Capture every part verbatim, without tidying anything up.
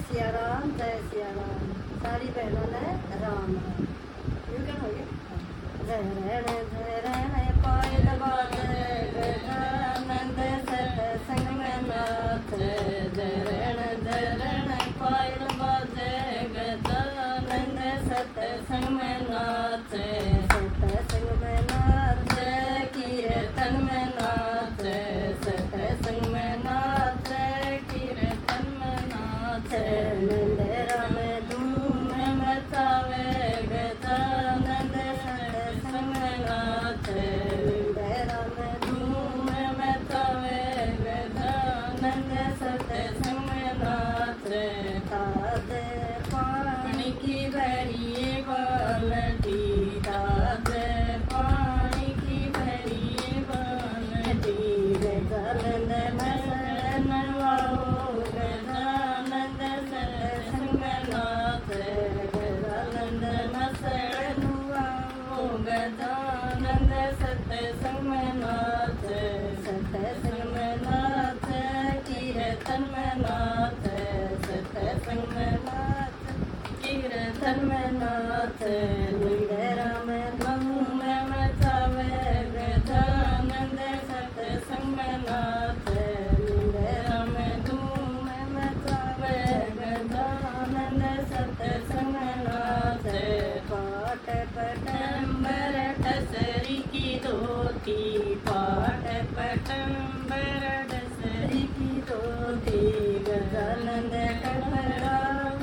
सिया राम, जय सिया राम। सारी बहनों ने राम राम। यूँ क्या हो गया? जय रण जय रण पायल बाजे गजानंद सत्संग में नाथ। जय रण जय रण पायल बाजे गजानंद सत्संग में नाथ। सत्संग में नाथ कीर्तन में नाथ। सत्संग में नाथ कीर्तन में नाथ। नंद राम धूम मचावे गजानंद सत्संग में नाथ। नंद राम धूम मचावे गजानंद सत्संग में नाथ। ताज पानी की भरी बाल्टी, ताज पानी की भरी बाल्टी। गजानंद मसन वाहो गजानंद सत्संग में नाथ। गजानंद मसन वाहो गजानंद सत्संग में नाथ। सत्संग में नाथ कीर्तन में नाथ। सत्संग में नाथ कीर्तन में नाथ। नंद राम धूम मचावे गजानंद सत्संग में नाथ। नंद राम धूम मचावे गजानंद सत्संग में नाथ। पाट पटंबर टसरी की धोती, पाट पटंबर टसरी की धोती। गजानंद कपड़ा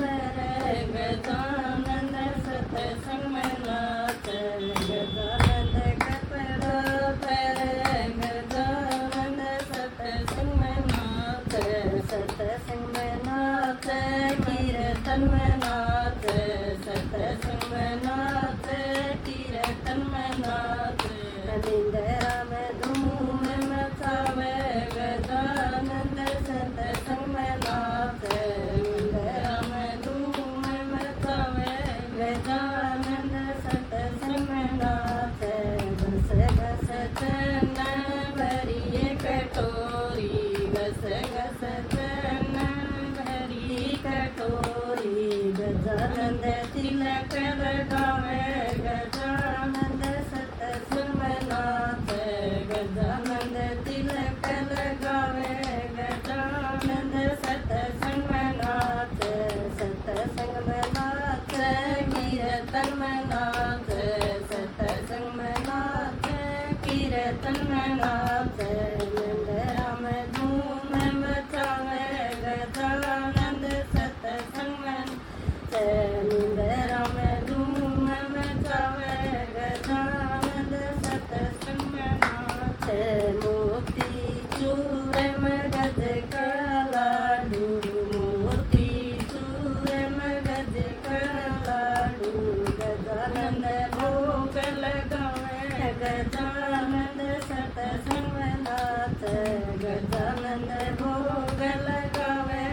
गजानंद सत्संग में नाथ। गजानंद कपड़ा गजानंद सत्संग में नाथ। सत्संग में नाथ कीर्तन में नाथ। सत्संग में नाथ कीर्तन में नाथ। नंद राम धूम मचावे गजानंद सत्संग में नाथ। नंद राम धूम मचावे गजानंद सत्संग में नाथ। बस बस चन्न भरी कटोरी, बस बस चन्न भरी कटोरी। गजानंद तिलक लगावे गजानंद सत्संग में नाथ। गजानंद तिलक लगावे गजानंद सत्संग में नाथ। सत्संग में नाथ कीर्तन में नाथ। सत्संग में नाथ कीर्तन में नाथ। नंद राम धूम मचावे गजानंद सत्संग में। नंद राम धूम मचावे गजानंद सत्संग में नाथ। मोती चूर मगज का लाडू, मोती चूर मगज का लाडू। गजानंद भोग लगावे गजानंद सत्संग में नाथ। गजानंद भोग लगावे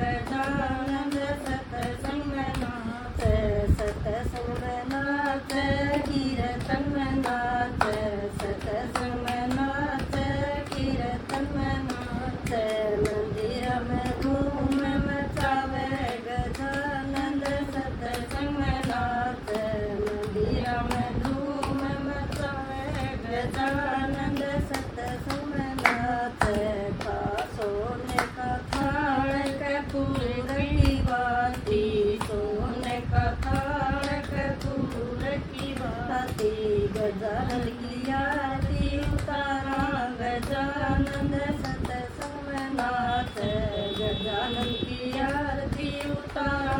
गजानंद सत्संग में नाथ। सत्संग में नाथ कीर्तन में नाथ। सत्संग में नाथ कीर्तन में नाथ। मंदिर में धूम मचावे गजानंद सत्संग में नाथ। मंदिर में धूम मचावे गजानंद सत्संग में नाथ। का सोने का थाल कपूर की बाती, सोने का थाल कपूर की बाती। गजानंद की आरती उतारा गजानंद सत्संग में नाथ। गजानंद की आरती उतारा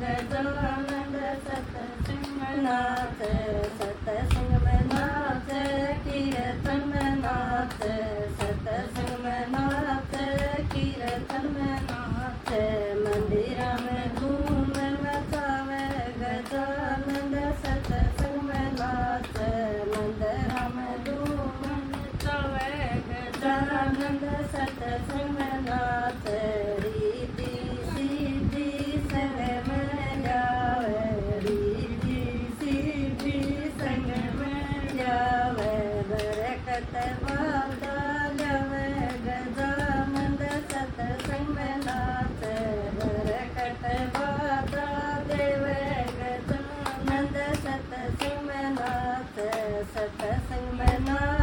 गजानंद सत्संग में नाथ। सत्संग में नाथ कीर्तन में नाथ। सत्संग में नाथ कीर्तन में नाथ। मंदिर में धूम मचावे गजानंद सत्संग में नाथ। मंदिर में धूम मचावे गजानंद सत्संग में नाथ। रीति सीधी संग में जावे, रीति सीधी संग में जावे। बरकत बादा जावे गजानंद सत्संग में नाथ। बरकत सतसंग में नाथ